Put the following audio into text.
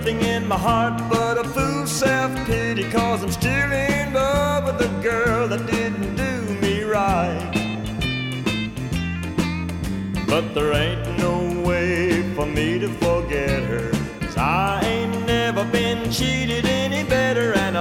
nothing in my heart but a fool's self-pity, 'cause I'm still in love with a girl that didn't do me right. But there ain't no way for me to forget her, 'cause I ain't never been cheated